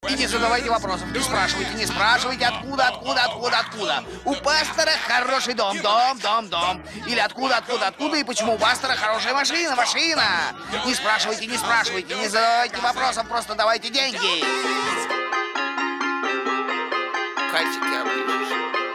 И не задавайте вопросов, не спрашивайте, откуда. У пастора хороший дом. Или откуда, и почему у пастора хорошая машина. Не спрашивайте, не задавайте вопросов, просто давайте деньги. Пальчики оближешь.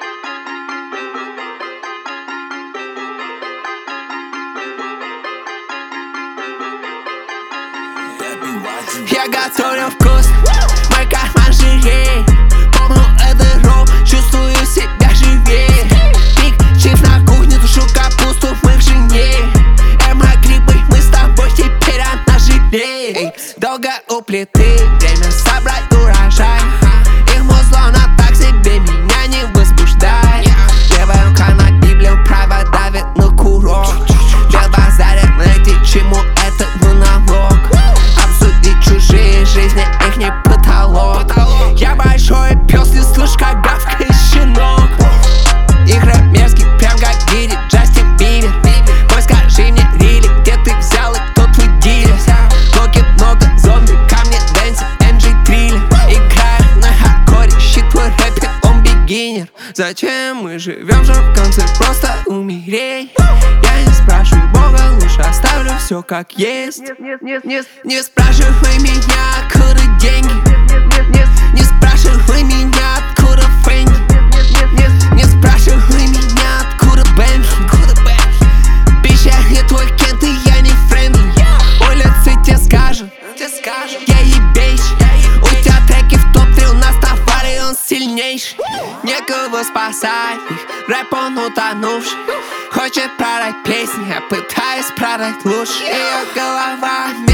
Я готовлю вкус, мой карман жиреет. Помню этот рок, чувствую себя живее. Пик, чиф на кухне, тушу капусту, мы в жене. Могли быть мы с тобой, теперь она жалеет. Долго у плиты, время собрать урожай. Их музло на так себе меня не возбуждает. Левая рука на Библию, правая давит на курок. Без базаря найти, чему этот монолог. Обсудить чужие жизни, их не потолок. Я большой пес, не слышь, как гавкает щенок. Игры мерзкий, прям как гири Джастин Бибер. Мой, скажи мне, Рили, где ты взял и кто твой дилер? Блоки много, зомби, камни, дэнси, MJ Триллер. Играю на хардкоре, щит твой рэпер, он бигинер. Зачем мы живем, чтоб в конце просто умереть? Я не спрашиваю Бога, лучше оставлю все как есть. Не спрашивай меня, откуда деньги. Не спрашивай меня, откуда фэнги. Не спрашивай меня, откуда Бентли. Бич, я не твой кент, и я не френдли. Улицы тебе скажут, я ебейш. У тебя треки в топ-3, у нас товар, и он сильнейший. Некого спасать их, рэп он утонувший. Хочет продать песни, я пытаюсь продать лучше. Ее голова